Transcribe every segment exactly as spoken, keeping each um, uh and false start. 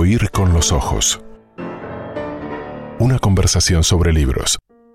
Oír con los ojos. Una conversación sobre libros.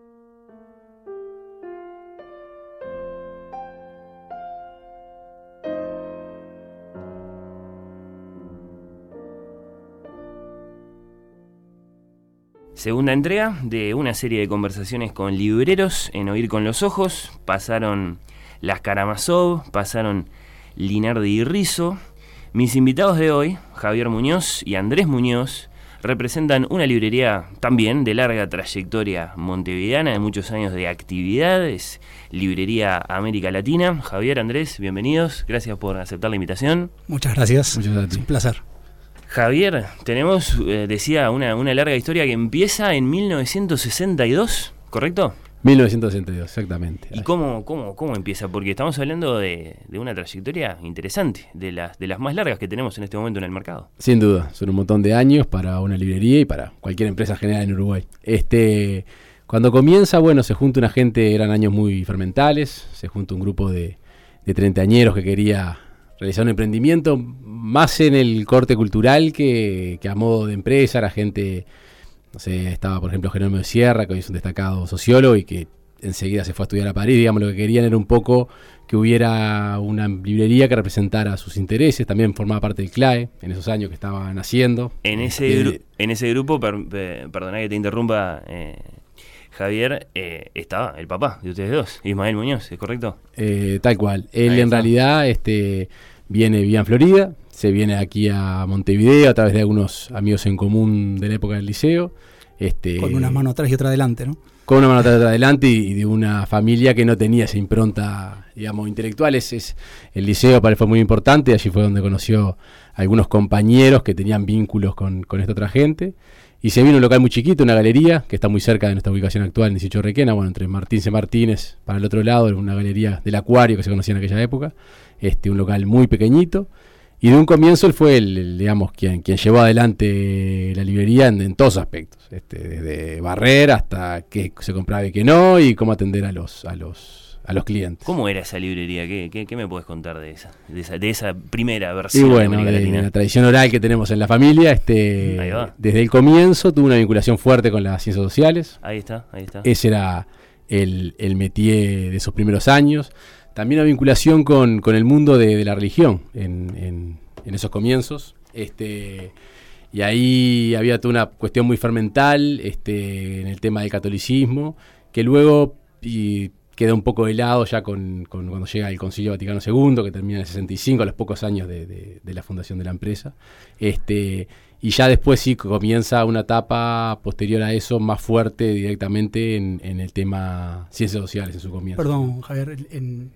Segunda entrega de una serie de conversaciones con libreros en Oír con los ojos. Pasaron Las Karamazov, pasaron Linardi y Rizzo. Mis invitados de hoy, Javier Muñoz y Andrés Muñoz, representan una librería también de larga trayectoria montevideana, de muchos años de actividades, Librería América Latina. Javier, Andrés, bienvenidos, gracias por aceptar la invitación. Muchas gracias, Muchas gracias. Es un placer. Javier, tenemos, eh, decía, una, una larga historia que empieza en mil novecientos sesenta y dos, ¿correcto? mil novecientos sesenta y dos, exactamente. ¿Y cómo, cómo, cómo empieza? Porque estamos hablando de, de una trayectoria interesante, de las, de las más largas que tenemos en este momento en el mercado. Sin duda, son un montón de años para una librería y para cualquier empresa general en Uruguay. Este, cuando comienza, bueno, se junta una gente, eran años muy fermentales, se junta un grupo de, de treintañeros que quería realizar un emprendimiento más en el corte cultural que, que a modo de empresa. Era gente, no sé, estaba por ejemplo Jerónimo de Sierra, que hoy es un destacado sociólogo y que enseguida se fue a estudiar a París. Digamos, lo que querían era un poco que hubiera una librería que representara sus intereses. También formaba parte del C L A E en esos años que estaban naciendo. En ese, eh, gru- en ese grupo, per, per, perdona que te interrumpa, eh, Javier, eh, estaba el papá de ustedes dos, Ismael Muñoz, ¿es correcto? Eh, tal cual. Él Ahí en está. realidad este, viene, vivía en Florida, se viene aquí a Montevideo a través de algunos amigos en común de la época del liceo. Este, con una mano atrás y otra adelante, ¿no? Con una mano atrás y otra adelante, y, y de una familia que no tenía esa impronta, digamos, intelectual. Es, es, el liceo para él fue muy importante, allí fue donde conoció a algunos compañeros que tenían vínculos con, con esta otra gente. Y se vino a un local muy chiquito, una galería, que está muy cerca de nuestra ubicación actual, en dieciocho Requena, bueno, entre Martín C. Martínez, para el otro lado, una galería del Acuario que se conocía en aquella época, este, un local muy pequeñito. Y de un comienzo él fue, el, el, digamos, quien, quien llevó adelante la librería en, en todos aspectos, este, desde barrer hasta qué se compraba y qué no, y cómo atender a los a los a los clientes. ¿Cómo era esa librería? ¿Qué, qué, qué me puedes contar de esa, de esa de esa primera versión? Y bueno, de, de la tradición oral que tenemos en la familia, este, desde el comienzo tuvo una vinculación fuerte con las ciencias sociales. Ahí está, ahí está. Ese era el, el métier de esos primeros años. También una vinculación con, con el mundo de, de la religión en, en, en esos comienzos. Este, y ahí había toda una cuestión muy fermental este, en el tema del catolicismo, que luego y queda un poco de lado ya con, con cuando llega el Concilio Vaticano segundo, que termina en el sesenta y cinco, a los pocos años de, de, de la fundación de la empresa. Este, y ya después sí comienza una etapa posterior a eso más fuerte directamente en, en el tema ciencias sociales en su comienzo. Perdón, Javier, en...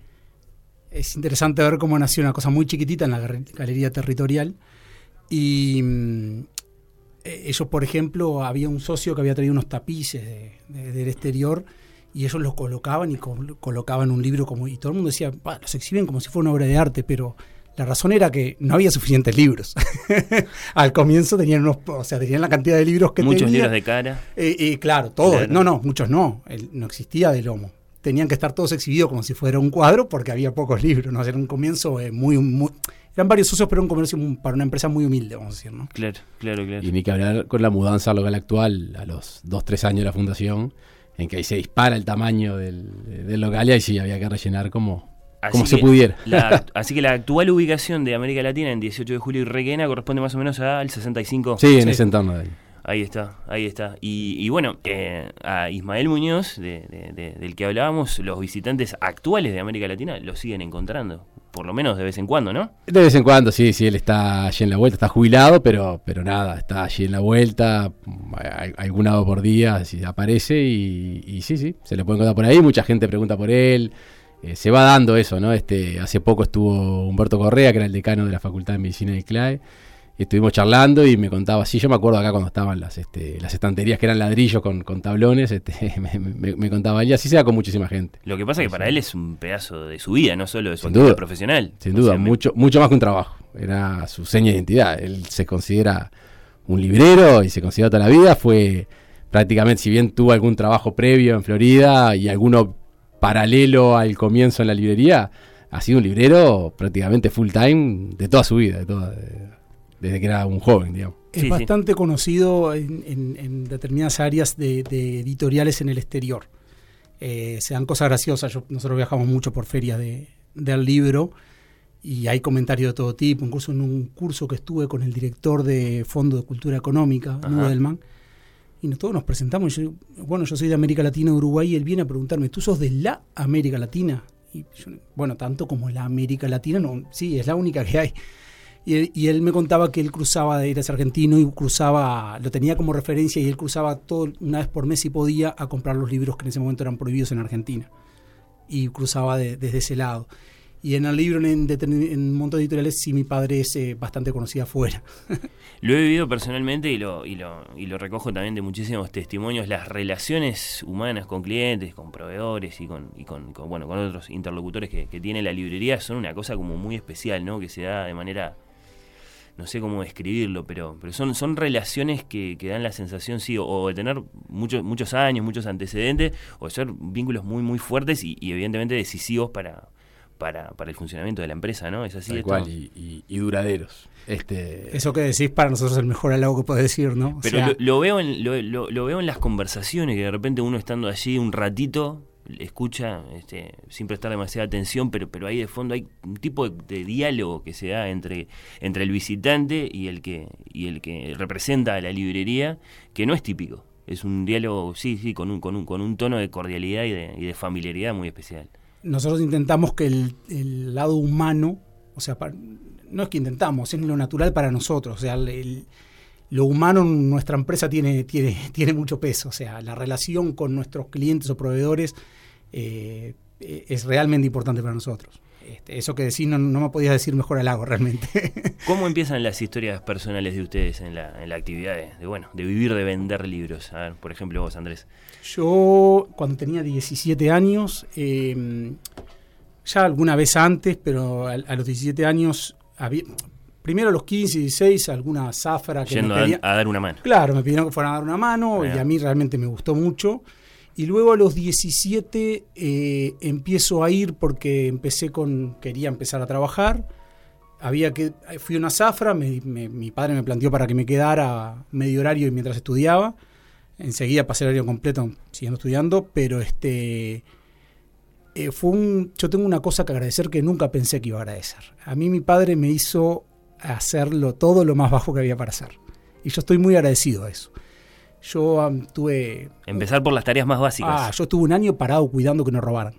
es interesante ver cómo nació una cosa muy chiquitita en la galería territorial y mmm, ellos, por ejemplo, había un socio que había traído unos tapices de, de, del exterior y ellos los colocaban y col- colocaban un libro como y todo el mundo decía, los exhiben como si fuera una obra de arte, pero la razón era que no había suficientes libros. Al comienzo tenían unos, o sea, tenían la cantidad de libros que muchos tenían. libros de cara. Eh, eh, claro, todos. Claro. No, no, muchos no. El, no existía de lomo. Tenían que estar todos exhibidos como si fuera un cuadro porque había pocos libros, ¿no? Era un comienzo eh, muy, muy... Eran varios socios, pero un comercio muy, para una empresa muy humilde, vamos a decir, ¿no? Claro, claro, claro. Y ni que hablar con la mudanza al local actual, a los dos, tres años de la fundación, en que ahí se dispara el tamaño del, del local y ahí sí había que rellenar como, como se pudiera. La, así que la actual ubicación de América Latina en dieciocho de julio y Requena corresponde más o menos al sesenta y cinco. Sí, en sí. ese entorno de ahí. Ahí está, ahí está. Y, y bueno, eh, a Ismael Muñoz, de, de, de, del que hablábamos, los visitantes actuales de América Latina lo siguen encontrando, por lo menos de vez en cuando, ¿no? De vez en cuando, sí, sí, él está allí en la vuelta, está jubilado, pero pero nada, está allí en la vuelta, alguna vez por día, si aparece y, y sí, sí, se le puede encontrar por ahí, mucha gente pregunta por él, eh, se va dando eso, ¿no? Este, hace poco estuvo Humberto Correa, que era el decano de la Facultad de Medicina del C L A E, estuvimos charlando y me contaba, sí, yo me acuerdo acá cuando estaban las este, las estanterías que eran ladrillos con, con tablones, este, me, me, me contaba él, y así se da con muchísima gente. Lo que pasa es que para él es un pedazo de su vida, no solo de su sin actividad duda, profesional. Sin duda, o sea, mucho, mucho más que un trabajo, era su seña de identidad, él se considera un librero y se considera toda la vida, fue prácticamente, si bien tuvo algún trabajo previo en Florida y alguno paralelo al comienzo en la librería, ha sido un librero prácticamente full time de toda su vida, de toda... De, desde que era un joven, digamos. Es sí, bastante sí. conocido en, en, en determinadas áreas de, de editoriales en el exterior. Eh, se dan cosas graciosas. Yo, nosotros viajamos mucho por ferias de, del libro y hay comentarios de todo tipo. Incluso en un curso que estuve con el director de Fondo de Cultura Económica, Nudelman, y nos, todos nos presentamos. Y yo, bueno, yo soy de América Latina, de Uruguay, y él viene a preguntarme, ¿tú sos de la América Latina? Y yo, bueno, tanto como la América Latina, no, sí, es la única que hay. Y él, y él me contaba que él cruzaba, de ir a ser argentino, y cruzaba, lo tenía como referencia, y él cruzaba todo, una vez por mes si podía, a comprar los libros que en ese momento eran prohibidos en Argentina. Y cruzaba de, desde ese lado. Y en el libro, en, en un montón de editoriales, sí, mi padre es eh, bastante conocido afuera. Lo he vivido personalmente y lo, y, lo, y lo recojo también de muchísimos testimonios, las relaciones humanas con clientes, con proveedores y con, y con, con, bueno, con otros interlocutores que, que tiene la librería son una cosa como muy especial, ¿no? Que se da de manera, no sé cómo describirlo, pero, pero son, son relaciones que, que dan la sensación, sí, o, o de tener muchos muchos años, muchos antecedentes, o de ser vínculos muy, muy fuertes y, y evidentemente decisivos para... Para, para el funcionamiento de la empresa, ¿no? Es así. Tal cual, y, y, y duraderos. Este... Eso que decís para nosotros es el mejor halago que podés decir, ¿no? O Pero sea, lo, lo veo en lo, lo, lo veo en las conversaciones, que de repente uno estando allí un ratito, escucha este, sin prestar demasiada atención, pero, pero ahí de fondo hay un tipo de, de diálogo que se da entre, entre el visitante y el que, y el que representa a la librería, que no es típico. Es un diálogo, sí, sí, con un, con un, con un tono de cordialidad y de, y de familiaridad muy especial. Nosotros intentamos que el, el lado humano, o sea, para, no es que intentamos, es lo natural para nosotros. O sea, el, el, lo humano en nuestra empresa tiene, tiene, tiene mucho peso. O sea, la relación con nuestros clientes o proveedores eh, es realmente importante para nosotros. Este, eso que decís no, no me podías decir mejor halago realmente. ¿Cómo empiezan las historias personales de ustedes en la, en la actividad de, de, bueno, de vivir, de vender libros? A ver, por ejemplo, vos, Andrés. Yo, cuando tenía diecisiete años, eh, ya alguna vez antes, pero a, a los diecisiete años, había, primero a los quince, dieciséis, alguna zafra que Yendo me pedía, a, a dar una mano. Claro, me pidieron que fueran a dar una mano, Bien. Y a mí realmente me gustó mucho. Y luego a los diecisiete eh, empiezo a ir porque empecé con, quería empezar a trabajar. Había que, fui a una zafra, me, me, mi padre me planteó para que me quedara medio horario y mientras estudiaba. Enseguida pasé el horario completo siguiendo estudiando, pero este eh, fue un, yo tengo una cosa que agradecer que nunca pensé que iba a agradecer. A mí mi padre me hizo hacerlo todo lo más bajo que había para hacer. Y yo estoy muy agradecido a eso. Yo um, tuve... Empezar por las tareas más básicas. Ah, yo estuve un año parado cuidando que no robaran.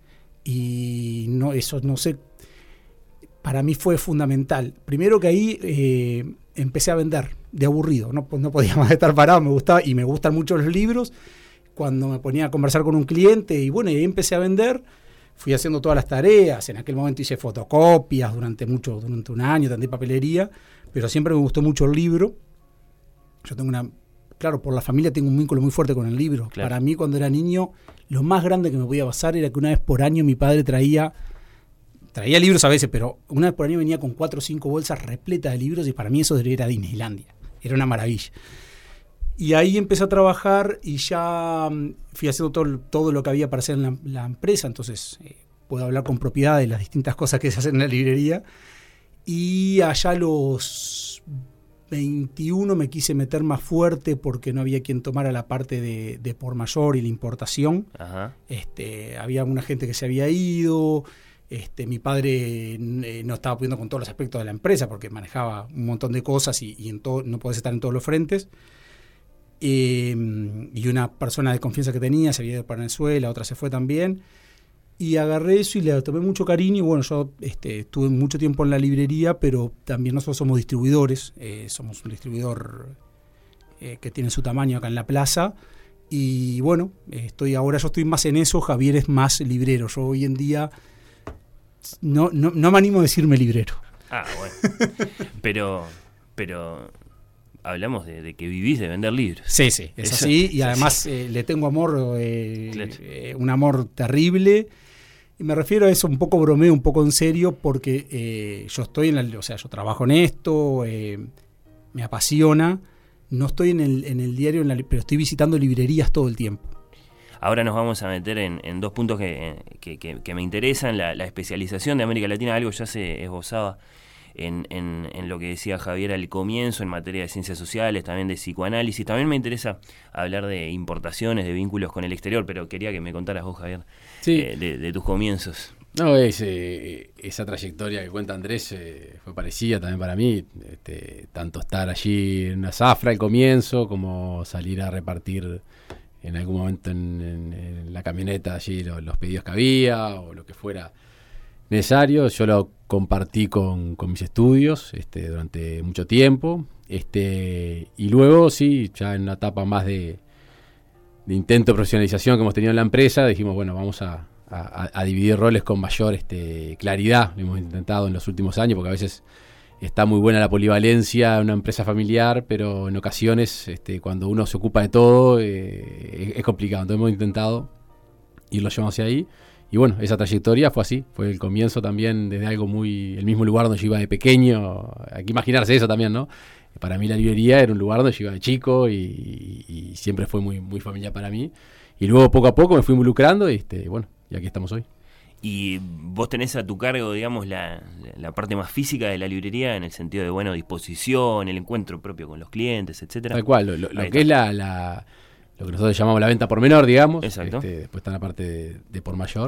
Y no, eso no sé, para mí fue fundamental. Primero que ahí eh, empecé a vender, de aburrido, no, no podía más estar parado, me gustaba, y me gustan mucho los libros. Cuando me ponía a conversar con un cliente, y bueno, y ahí empecé a vender, fui haciendo todas las tareas. En aquel momento hice fotocopias durante mucho, durante un año, tendí papelería, pero siempre me gustó mucho el libro. Yo tengo una... Claro, por la familia tengo un vínculo muy fuerte con el libro. Claro. Para mí, cuando era niño, lo más grande que me podía pasar era que una vez por año mi padre traía traía libros a veces, pero una vez por año venía con cuatro o cinco bolsas repletas de libros, y para mí eso era Disneylandia. Era una maravilla. Y ahí empecé a trabajar y ya fui haciendo todo, todo lo que había para hacer en la, la empresa. Entonces eh, puedo hablar con propiedad de las distintas cosas que se hacen en la librería. Y allá a los veintiuno me quise meter más fuerte porque no había quien tomara la parte de, de por mayor y la importación. Ajá. Este, había una gente que se había ido, este, mi padre eh, no estaba pudiendo con todos los aspectos de la empresa porque manejaba un montón de cosas y, y en todo, no podés estar en todos los frentes. Eh, y una persona de confianza que tenía se había ido para Venezuela, otra se fue también. Y agarré eso y le tomé mucho cariño. Y bueno, yo este, estuve mucho tiempo en la librería, pero también nosotros somos distribuidores. Eh, somos un distribuidor eh, que tiene su tamaño acá en la plaza. Y bueno, estoy ahora yo estoy más en eso. Javier es más librero. Yo hoy en día no, no, no me animo a decirme librero. Ah, bueno. pero, pero hablamos de, de que vivís de vender libros. Sí, sí, es Eso, así. Y es además así. Eh, le tengo amor, eh, Claro. eh, un amor terrible. Y me refiero a eso un poco bromeo, un poco en serio, porque eh, yo estoy en la, o sea, yo trabajo en esto, eh, me apasiona, no estoy en el, en el diario, en la, pero estoy visitando librerías todo el tiempo. Ahora nos vamos a meter en, en dos puntos que, que, que, que me interesan, la, la especialización de América Latina, algo ya se esbozaba en, en, en lo que decía Javier al comienzo, en materia de ciencias sociales, también de psicoanálisis. También me interesa hablar de importaciones, de vínculos con el exterior, pero quería que me contaras vos, Javier, sí. eh, de, de tus comienzos. No, es, eh, esa trayectoria que cuenta Andrés eh, fue parecida también para mí, este, tanto estar allí en una zafra al comienzo, como salir a repartir en algún momento en, en, en la camioneta allí los, los pedidos que había, o lo que fuera necesario. Yo lo compartí con, con mis estudios este, durante mucho tiempo, este, y luego sí, ya en una etapa más de, de intento de profesionalización que hemos tenido en la empresa, dijimos, bueno, vamos a A, a dividir roles con mayor este, claridad. Lo hemos intentado en los últimos años, porque a veces está muy buena la polivalencia en una empresa familiar, pero en ocasiones este, cuando uno se ocupa de todo eh, es, es complicado. Entonces hemos intentado irlo llevando hacia ahí, y bueno, esa trayectoria fue así, fue el comienzo también desde algo muy, el mismo lugar donde yo iba de pequeño. Hay que imaginarse eso también, ¿no? Para mí la librería era un lugar donde yo iba de chico y, y, y siempre fue muy, muy familiar para mí, y luego poco a poco me fui involucrando y este, bueno, y aquí estamos hoy. Y vos tenés a tu cargo, digamos, la, la parte más física de la librería, en el sentido de, bueno, disposición, el encuentro propio con los clientes, etcétera. Tal cual, lo, lo, lo que es la, la lo que nosotros llamamos la venta por menor, digamos. Exacto. Este, después está la parte de, de por mayor.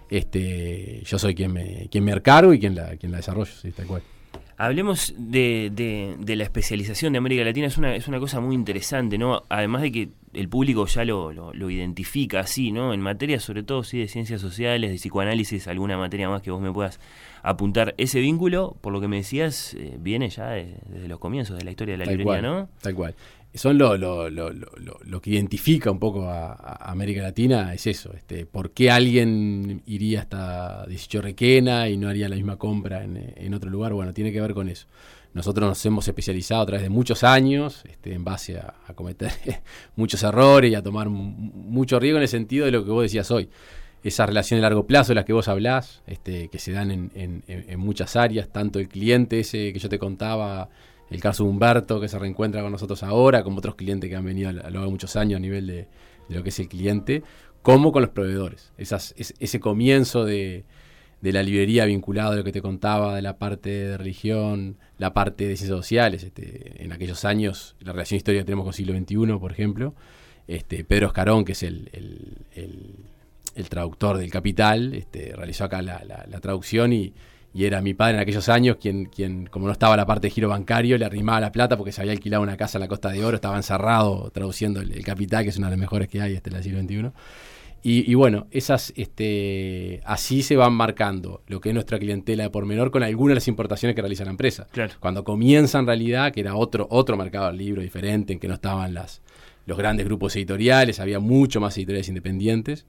Este, yo soy quien me, quien me encargo y quien la, quien la desarrollo, sí, tal cual. Hablemos de, de, de la especialización de América Latina. Es una, es una cosa muy interesante, ¿no? Además de que el público ya lo, lo, lo identifica así, ¿no? En materia, sobre todo, sí, de ciencias sociales, de psicoanálisis, alguna materia más que vos me puedas apuntar. Ese vínculo, por lo que me decías, eh, viene ya de, desde los comienzos de la historia de la tal librería, cual, ¿no? Tal cual. Son lo, lo, lo, lo, lo que identifica un poco a, a América Latina, es eso. Este, ¿por qué alguien iría hasta dieciocho Requena y no haría la misma compra en, en otro lugar? Bueno, tiene que ver con eso. Nosotros nos hemos especializado a través de muchos años, este, en base a, a cometer muchos errores y a tomar m- mucho riesgo en el sentido de lo que vos decías hoy. Esas relaciones a largo plazo de las que vos hablás, este, que se dan en, en, en muchas áreas, tanto el cliente ese que yo te contaba, el caso de Humberto, que se reencuentra con nosotros ahora, como otros clientes que han venido a lo largo de muchos años a nivel de, de lo que es el cliente, como con los proveedores. Esas, es, ese comienzo de, de la librería vinculado a lo que te contaba, de la parte de religión, la parte de ciencias sociales. Este, en aquellos años, la relación histórica que tenemos con siglo veintiuno, por ejemplo, este, Pedro Escarón, que es el, el, el, el traductor del Capital, este, realizó acá la, la, la traducción y Y era mi padre en aquellos años quien, quien, como no estaba la parte de giro bancario, le arrimaba la plata porque se había alquilado una casa en la Costa de Oro, estaba encerrado traduciendo el, el Capital, que es una de las mejores que hay este del siglo veintiuno. Y, y bueno, esas este así se van marcando lo que es nuestra clientela de por menor con algunas de las importaciones que realiza la empresa. Claro. Cuando comienza en realidad, que era otro, otro mercado del libro diferente, en que no estaban las, los grandes grupos editoriales, había mucho más editoriales independientes.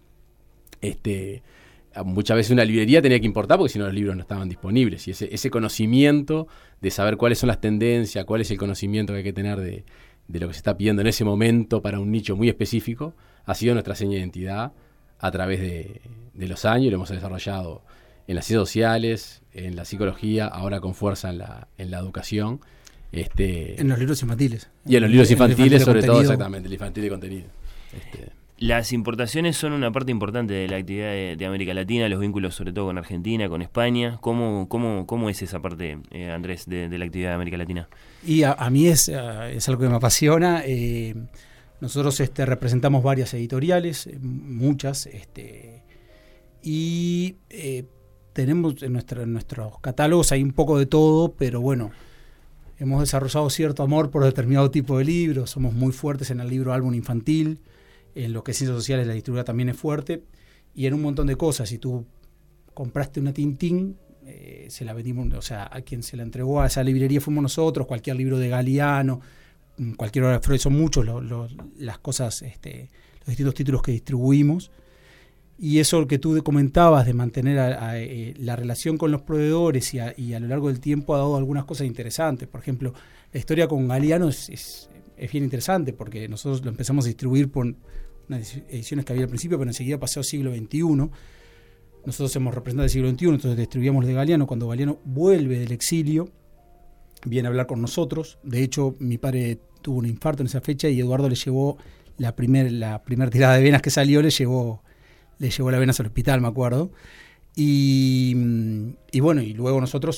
Este... Muchas veces una librería tenía que importar porque si no los libros no estaban disponibles, y ese, ese conocimiento de saber cuáles son las tendencias, cuál es el conocimiento que hay que tener de, de lo que se está pidiendo en ese momento para un nicho muy específico, ha sido nuestra seña de identidad a través de, de los años. Lo hemos desarrollado en las ciencias sociales, en la psicología, ahora con fuerza en la, en la educación. Este, en los libros infantiles. Y en los libros infantiles, sobre todo, contenido. exactamente, el infantil de contenido. Este, Las importaciones son una parte importante de la actividad de, de América Latina, los vínculos sobre todo con Argentina, con España. ¿Cómo, cómo, cómo es esa parte, eh, Andrés, de, de la actividad de América Latina? Y a, a mí es, uh, es algo que me apasiona. Eh, nosotros este, representamos varias editoriales, muchas, este, y eh, tenemos en, nuestra, en nuestros catálogos hay un poco de todo, pero bueno, hemos desarrollado cierto amor por determinado tipo de libros. Somos muy fuertes en el libro álbum infantil. En lo que es ciencias sociales la distribuidora también es fuerte, y en un montón de cosas. Si tú compraste una Tintín, eh, se la vendimos, o sea, a quien se la entregó a esa librería fuimos nosotros. Cualquier libro de Galeano, cualquier obra de Freud, son muchos los, los, las cosas, este, los distintos títulos que distribuimos. Y eso que tú comentabas de mantener a, a, a, la relación con los proveedores y a, y a lo largo del tiempo ha dado algunas cosas interesantes. Por ejemplo, la historia con Galeano es, es, es bien interesante porque nosotros lo empezamos a distribuir por unas ediciones que había al principio, pero enseguida pasó siglo veintiuno. Nosotros hemos representado el siglo veintiuno, entonces distribuíamos de Galeano. Cuando Galeano vuelve del exilio, viene a hablar con nosotros. De hecho, mi padre tuvo un infarto en esa fecha y Eduardo le llevó la primera la primer tirada de venas que salió, le llevó, le llevó las venas al hospital, me acuerdo. Y, y bueno, y luego nosotros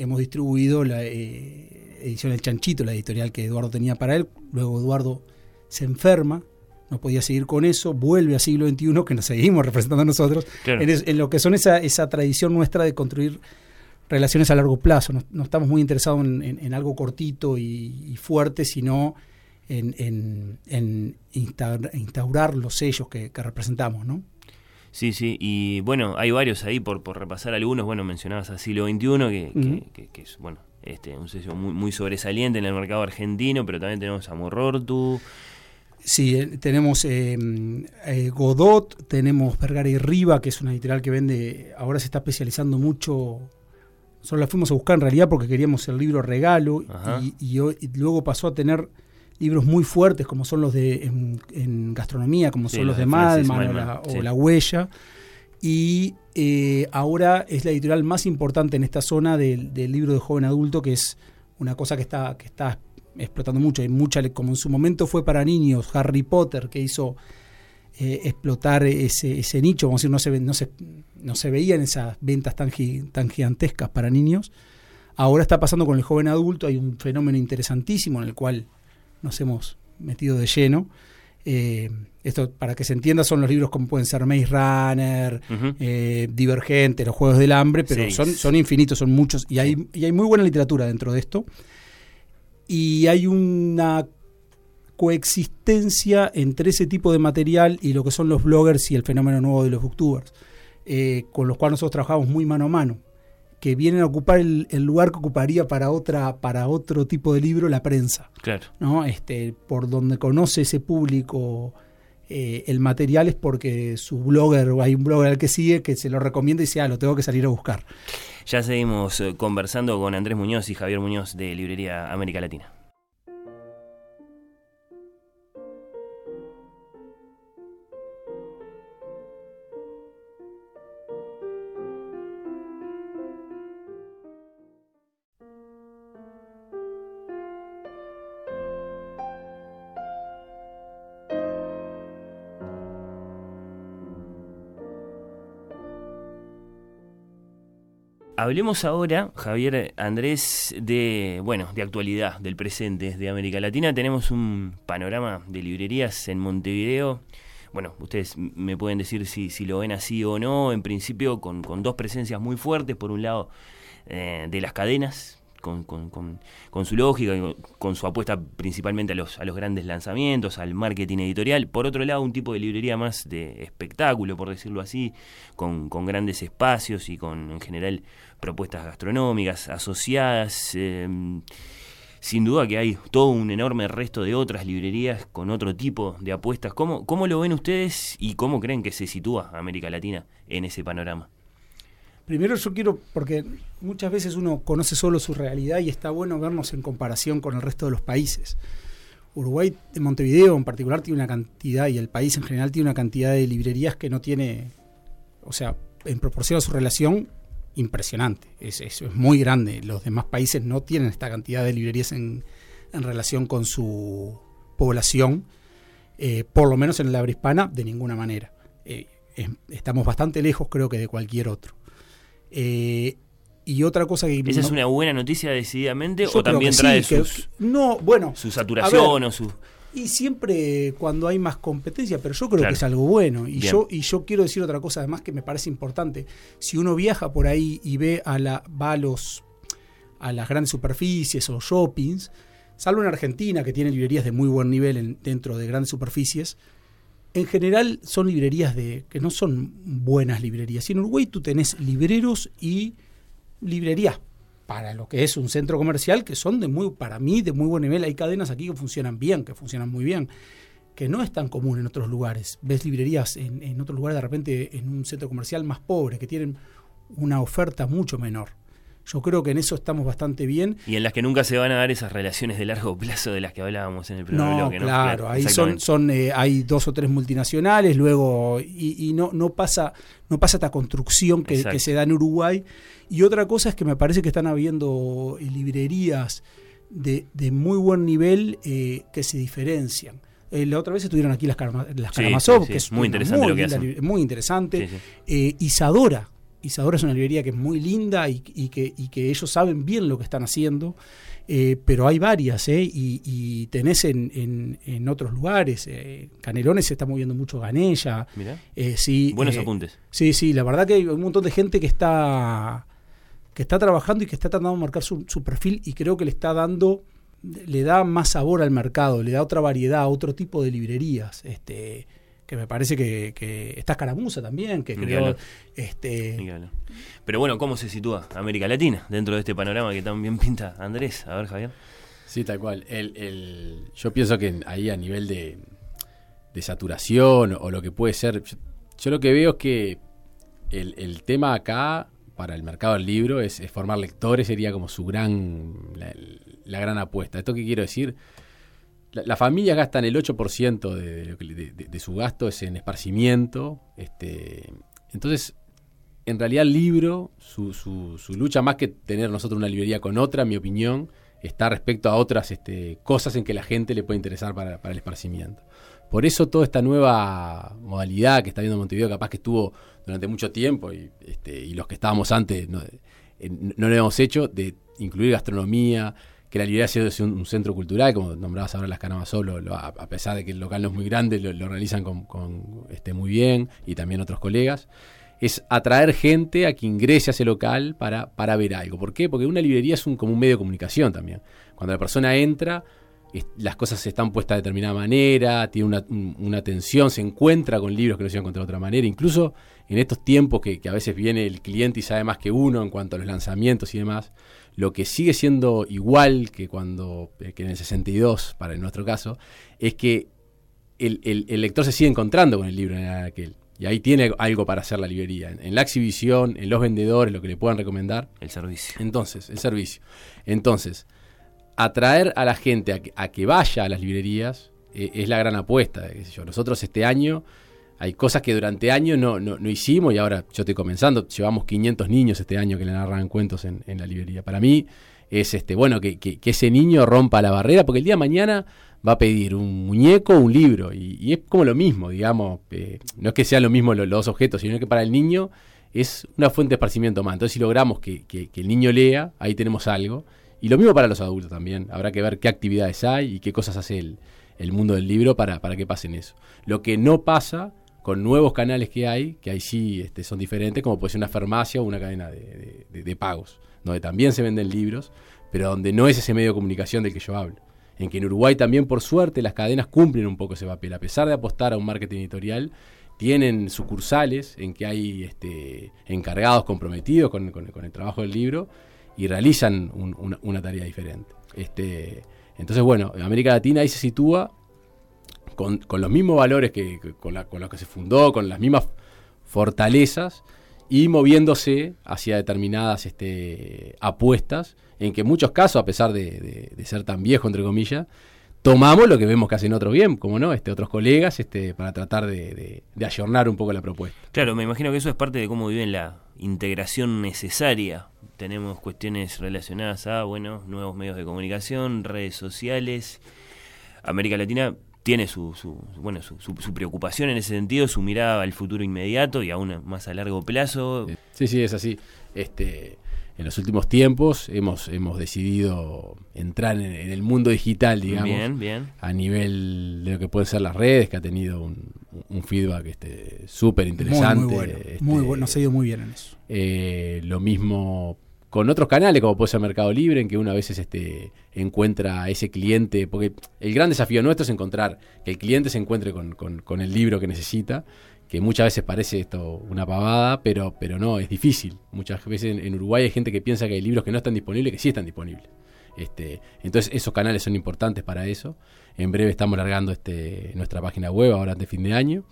hemos distribuido la eh, edición El Chanchito, la editorial que Eduardo tenía para él. Luego Eduardo se enferma, no podía seguir con eso, vuelve a Siglo veintiuno, que nos seguimos representando nosotros, claro. en, es, en lo que son esa, esa tradición nuestra de construir relaciones a largo plazo. No, no estamos muy interesados en, en, en algo cortito y, y fuerte, sino en, en, en instaurar, instaurar los sellos que, que representamos, ¿no? Sí, sí, y bueno, hay varios ahí por, por repasar algunos. Bueno, mencionabas a Siglo veintiuno, que, uh-huh. que, que, que es, bueno, este, un sello muy, muy sobresaliente en el mercado argentino, pero también tenemos a Morortu. Sí, eh, tenemos eh, eh, Godot, tenemos Vergara y Riva, que es una editorial que vende, ahora se está especializando mucho. Solo la fuimos a buscar en realidad porque queríamos el libro regalo, y, y, y luego pasó a tener libros muy fuertes como son los de en, en gastronomía, como sí, son los de Malman o, la, sí. o La Huella, y eh, ahora es la editorial más importante en esta zona del, del libro de joven adulto, que es una cosa que está que está explotando mucho. Hay mucha, como en su momento fue para niños Harry Potter, que hizo eh, explotar ese, ese nicho, vamos a decir, no se, no se, no se veían esas ventas tan, tan gigantescas para niños. Ahora está pasando con el joven adulto, hay un fenómeno interesantísimo en el cual nos hemos metido de lleno. Eh, esto, para que se entienda, son los libros como pueden ser Maze Runner, uh-huh. eh, Divergente, Los Juegos del Hambre, pero son, son infinitos, son muchos, y hay, y hay muy buena literatura dentro de esto. Y hay una coexistencia entre ese tipo de material y lo que son los bloggers y el fenómeno nuevo de los booktubers, eh, con los cuales nosotros trabajamos muy mano a mano, que vienen a ocupar el, el lugar que ocuparía para otra para otro tipo de libro la prensa. Claro. ¿No? Este, por donde conoce ese público eh, el material es porque su blogger, o hay un blogger al que sigue que se lo recomienda y dice, ah, lo tengo que salir a buscar. Ya seguimos eh, conversando con Andrés Muñoz y Javier Muñoz de Librería América Latina. Hablemos ahora, Javier, Andrés, de bueno, de actualidad, del presente de América Latina. Tenemos un panorama de librerías en Montevideo. Bueno, ustedes me pueden decir si, si lo ven así o no. En principio, con, con dos presencias muy fuertes. Por un lado, eh, de las cadenas, con, con, con, con su lógica, con, con su apuesta principalmente a los, a los grandes lanzamientos, al marketing editorial. Por otro lado, un tipo de librería más de espectáculo, por decirlo así, con, con grandes espacios y con, en general, propuestas gastronómicas asociadas. Eh, sin duda que hay todo un enorme resto de otras librerías con otro tipo de apuestas. ¿Cómo, cómo lo ven ustedes y cómo creen que se sitúa América Latina en ese panorama? Primero yo quiero, porque muchas veces uno conoce solo su realidad y está bueno vernos en comparación con el resto de los países. Uruguay, en Montevideo en particular, tiene una cantidad, y el país en general tiene una cantidad de librerías que no tiene, o sea, en proporción a su relación, impresionante. Es, es, es muy grande. Los demás países no tienen esta cantidad de librerías en, en relación con su población, eh, por lo menos en el habla hispana, de ninguna manera. Eh, es, estamos bastante lejos, creo, que de cualquier otro. Eh, y otra cosa que... ¿Esa no, es una buena noticia decididamente o también trae sí, sus, que, no, bueno, su saturación ver, o su... Y siempre cuando hay más competencia, pero yo creo claro. que es algo bueno. Y yo, y yo quiero decir otra cosa además que me parece importante. Si uno viaja por ahí y ve a la, va a, los, a las grandes superficies o shoppings, salvo en Argentina, que tiene librerías de muy buen nivel en, dentro de grandes superficies, en general son librerías de que no son buenas librerías. Y en Uruguay tú tenés libreros y librerías para lo que es un centro comercial que son de muy, para mí, de muy buen nivel. Hay cadenas aquí que funcionan bien, que funcionan muy bien, que no es tan común en otros lugares. Ves librerías en, en otros lugares de repente en un centro comercial más pobre, que tienen una oferta mucho menor. Yo creo que en eso estamos bastante bien. Y en las que nunca se van a dar esas relaciones de largo plazo de las que hablábamos en el primer no, bloque. ¿no? Claro, ahí son, son eh, hay dos o tres multinacionales, luego, y, y no, no pasa, no pasa esta construcción que, que se da en Uruguay. Y otra cosa es que me parece que están habiendo librerías de, de muy buen nivel eh, que se diferencian. Eh, la otra vez estuvieron aquí las, Karma, las Karamazov, sí, sí, sí. que es muy interesante muy, lo que hacen. Muy interesante. Sí, sí. Eh, Isadora, Isadora es una librería que es muy linda y, y, que, y que ellos saben bien lo que están haciendo, eh, pero hay varias, ¿eh? y, y tenés en, en, en otros lugares. Eh, Canelones se está moviendo mucho Ganella. Mirá. Eh, sí, Buenos eh, apuntes. Sí, sí, la verdad que hay un montón de gente que está, que está trabajando y que está tratando de marcar su, su perfil, y creo que le está dando, le da más sabor al mercado, le da otra variedad, otro tipo de librerías. Este. Que me parece que, que está Escaramuza también, que creó este Miguel. Pero bueno, ¿cómo se sitúa América Latina dentro de este panorama que tan bien pinta Andrés? A ver, Javier. Sí, tal cual. El, el, yo pienso que ahí a nivel de, de saturación o lo que puede ser, yo, yo lo que veo es que el, el tema acá para el mercado del libro es, es formar lectores, sería como su gran, la, la gran apuesta. ¿Esto qué quiero decir? La, la familia gastan el ocho por ciento de, de, de, de su gasto es en esparcimiento. Este, entonces, en realidad el libro, su, su, su lucha más que tener nosotros una librería con otra, en mi opinión, está respecto a otras este, cosas en que la gente le puede interesar para, para el esparcimiento. Por eso toda esta nueva modalidad que está viendo Montevideo, capaz que estuvo durante mucho tiempo, y, este, y los que estábamos antes no, no lo hemos hecho, de incluir gastronomía, que la librería sea un, un centro cultural, como nombrabas ahora las Karamazov, lo, lo, a pesar de que el local no es muy grande, lo, lo realizan con, con, este, muy bien, y también otros colegas. Es atraer gente a que ingrese a ese local para, para ver algo. ¿Por qué? Porque una librería es un, como un medio de comunicación también. Cuando la persona entra, es, las cosas están puestas de determinada manera, tiene una, un, una atención, se encuentra con libros que no se van a encontrar de otra manera. Incluso en estos tiempos que, que a veces viene el cliente y sabe más que uno en cuanto a los lanzamientos y demás, lo que sigue siendo igual que cuando que en el sesenta y dos, para en nuestro caso, es que el, el, el lector se sigue encontrando con el libro en aquel. Y ahí tiene algo para hacer la librería. En, en la exhibición, en los vendedores, lo que le puedan recomendar. El servicio. Entonces, el servicio. Entonces, atraer a la gente a que, a que vaya a las librerías eh, es la gran apuesta. Qué sé yo. Nosotros este año hay cosas que durante años no, no, no hicimos, y ahora yo estoy comenzando. Llevamos quinientos niños este año que le narran cuentos en, en la librería. Para mí es este bueno que, que, que ese niño rompa la barrera, porque el día de mañana va a pedir un muñeco o un libro, y, y es como lo mismo, digamos. Eh, no es que sean lo mismo los, los dos objetos, sino que para el niño es una fuente de esparcimiento más. Entonces, si logramos que, que, que el niño lea, ahí tenemos algo. Y lo mismo para los adultos también. Habrá que ver qué actividades hay y qué cosas hace el, el mundo del libro para, para que pasen eso. Lo que no pasa con nuevos canales que hay, que ahí sí este, son diferentes, como puede ser una farmacia o una cadena de, de, de, de pagos, donde también se venden libros, pero donde no es ese medio de comunicación del que yo hablo. En que en Uruguay también, por suerte, las cadenas cumplen un poco ese papel. A pesar de apostar a un marketing editorial, tienen sucursales en que hay este, encargados comprometidos con, con, con el trabajo del libro y realizan un, una, una tarea diferente. Este, entonces, bueno, América Latina ahí se sitúa con, con los mismos valores que, que con, la, con los que se fundó, con las mismas fortalezas, y moviéndose hacia determinadas este, apuestas, en que en muchos casos, a pesar de, de, de ser tan viejo, entre comillas, tomamos lo que vemos que hacen otros bien, como no, este, otros colegas, este, para tratar de, de, de ayornar un poco la propuesta. Claro, me imagino que eso es parte de cómo viven la integración necesaria. Tenemos cuestiones relacionadas a, bueno, nuevos medios de comunicación, redes sociales. América Latina tiene su, su bueno su, su, su preocupación en ese sentido, su mirada al futuro inmediato y aún más a largo plazo. Sí, sí, es así. Este, en los últimos tiempos hemos hemos decidido entrar en, en el mundo digital, digamos, bien, bien. a nivel de lo que pueden ser las redes, que ha tenido un, un feedback este súper interesante. Muy, muy bueno, este, muy bueno, nos ha ido muy bien en eso. Eh, lo mismo con otros canales, como puede ser Mercado Libre, en que uno a veces este, encuentra a ese cliente, porque el gran desafío nuestro es encontrar que el cliente se encuentre con, con, con el libro que necesita, que muchas veces parece esto una pavada, pero, pero no, es difícil. Muchas veces en, en Uruguay hay gente que piensa que hay libros que no están disponibles, que sí están disponibles. Este, entonces esos canales son importantes para eso. En breve estamos largando este, nuestra página web, ahora de fin de año.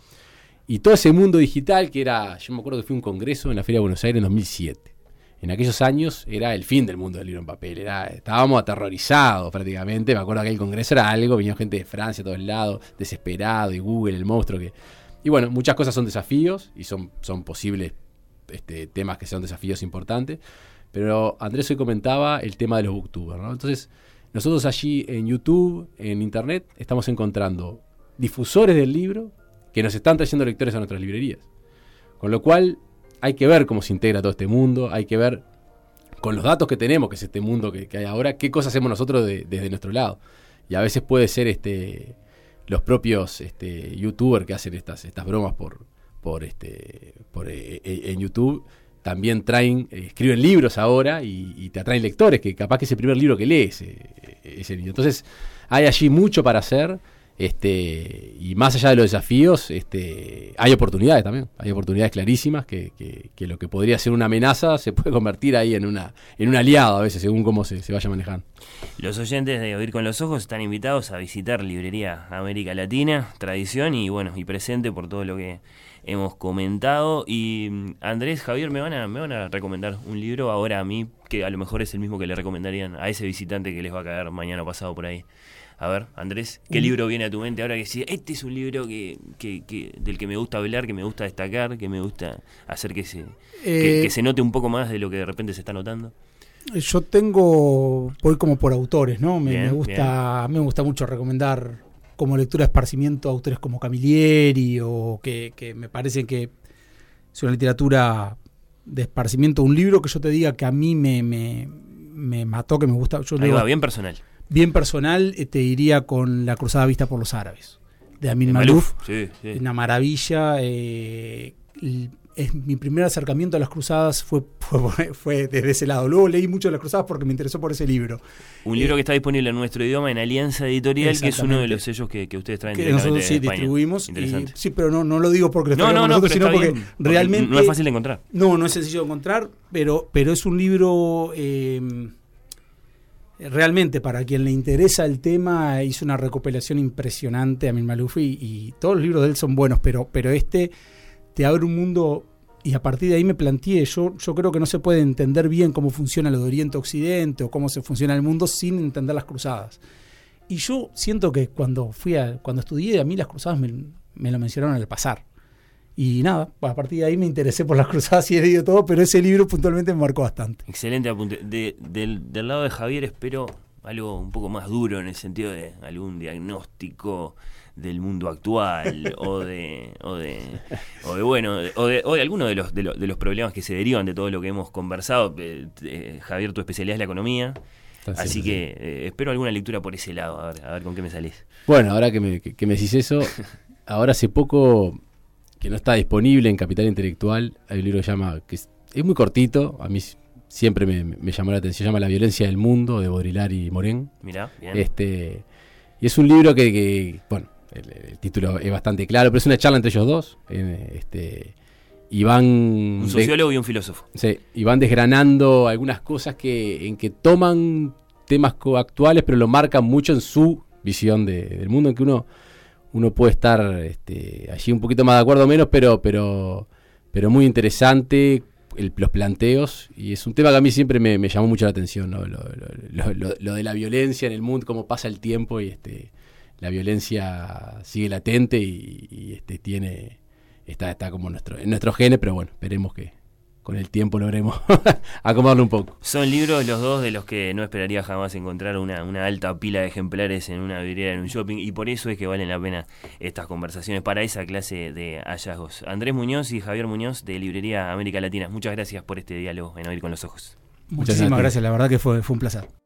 Y todo ese mundo digital que era, yo me acuerdo que fui a un congreso en la Feria de Buenos Aires en dos mil siete. En aquellos años era el fin del mundo del libro en papel, era, estábamos aterrorizados prácticamente. Me acuerdo que el congreso era algo, venía gente de Francia a todos lados, desesperado, y Google, el monstruo que... Y bueno, muchas cosas son desafíos y son, son posibles este, temas que sean desafíos importantes. Pero Andrés hoy comentaba el tema de los booktubers, ¿no? Entonces, nosotros allí en YouTube, en Internet, estamos encontrando difusores del libro que nos están trayendo lectores a nuestras librerías. Con lo cual, hay que ver cómo se integra todo este mundo, hay que ver con los datos que tenemos, que es este mundo que, que hay ahora, qué cosas hacemos nosotros de, desde nuestro lado. Y a veces puede ser este los propios este, youtubers que hacen estas, estas bromas por, por, este, por eh, en YouTube, también traen, eh, escriben libros ahora y, y te atraen lectores, que capaz que es el primer libro que lees ese, ese niño. Entonces hay allí mucho para hacer. Este, y más allá de los desafíos, este, hay oportunidades también, hay oportunidades clarísimas que, que, que lo que podría ser una amenaza se puede convertir ahí en una en un aliado a veces, según cómo se, se vaya manejando. Los oyentes de Oír con los Ojos están invitados a visitar Librería América Latina, tradición y bueno, y presente por todo lo que hemos comentado. Y Andrés, Javier, me van a, me van a recomendar un libro ahora a mí, que a lo mejor es el mismo que le recomendarían a ese visitante que les va a caer mañana o pasado por ahí. A ver, Andrés, ¿qué libro viene a tu mente ahora que sí? Este es un libro que, que, que del que me gusta hablar, que me gusta destacar, que me gusta hacer que se, eh, que, que se note un poco más de lo que de repente se está notando. Yo tengo, voy como por autores, ¿no? Me, Bien, me gusta, me gusta mucho recomendar como lectura de esparcimiento autores como Camilleri, o que, que me parece que es una literatura de esparcimiento. Un libro que yo te diga que a mí me, me, me mató, que me gusta. Yo Ahí leo, va, bien personal. Bien personal, eh, te diría con La cruzada vista por los árabes, de Amin De Maalouf. Sí, sí. Una maravilla. Eh, es mi primer acercamiento a las cruzadas fue, fue, fue desde ese lado. Luego leí mucho de las cruzadas porque me interesó por ese libro. Un libro eh, que está disponible en nuestro idioma en Alianza Editorial, que es uno de los sellos que, que ustedes traen que directamente nosotros sí de España. distribuimos. Interesante. Y, sí, pero no, no lo digo porque lo no, no, no, nosotros, sino porque bien, realmente porque no es fácil de encontrar. No, no es sencillo de encontrar, pero, pero es un libro... Eh, realmente, para quien le interesa el tema, hizo una recopilación impresionante, Amin Maalouf, y, y todos los libros de él son buenos, pero, pero este te abre un mundo, y a partir de ahí me planteé, yo, yo creo que no se puede entender bien cómo funciona lo de Oriente a Occidente, o cómo se funciona el mundo sin entender las cruzadas. Y yo siento que cuando fui a, cuando estudié, a mí las cruzadas me, me lo mencionaron al pasar. Y nada, a partir de ahí me interesé por las cruzadas y he leído todo, pero ese libro puntualmente me marcó bastante. Excelente apunte. De, del, del lado de Javier espero algo un poco más duro en el sentido de algún diagnóstico del mundo actual o de o de o de bueno o de, o de alguno de los, de los de los problemas que se derivan de todo lo que hemos conversado. Eh, eh, Javier, tu especialidad es la economía. Así, así que eh, espero alguna lectura por ese lado, a ver, a ver con qué me salís. Bueno, ahora que me, que, que me decís eso, ahora hace poco, que no está disponible en Capital Intelectual, hay un libro que se llama, que es, es muy cortito, a mí siempre me, me llamó la atención, se llama La violencia del mundo, de Baudrillard y Morin. Mirá, bien. Este, y es un libro que, que bueno, el, el título es bastante claro, pero es una charla entre ellos dos, eh, este, y van... Un sociólogo de, y un filósofo. Sí, y van desgranando algunas cosas que en que toman temas actuales, pero lo marcan mucho en su visión de, del mundo, en que uno... uno puede estar este, allí un poquito más de acuerdo o menos, pero pero pero muy interesante el, los planteos, y es un tema que a mí siempre me, me llamó mucho la atención, ¿no? lo, lo, lo, lo de la violencia en el mundo, cómo pasa el tiempo y este la violencia sigue latente y, y este tiene está está como nuestro en nuestros genes, pero bueno, esperemos que con el tiempo logremos acomodarlo un poco. Son libros los dos de los que no esperaría jamás encontrar una, una alta pila de ejemplares en una vidriera, en un shopping, y por eso es que valen la pena estas conversaciones para esa clase de hallazgos. Andrés Muñoz y Javier Muñoz de Librería América Latina, muchas gracias por este diálogo en Oír con los Ojos. Muchísimas gracias, la verdad que fue, fue un placer.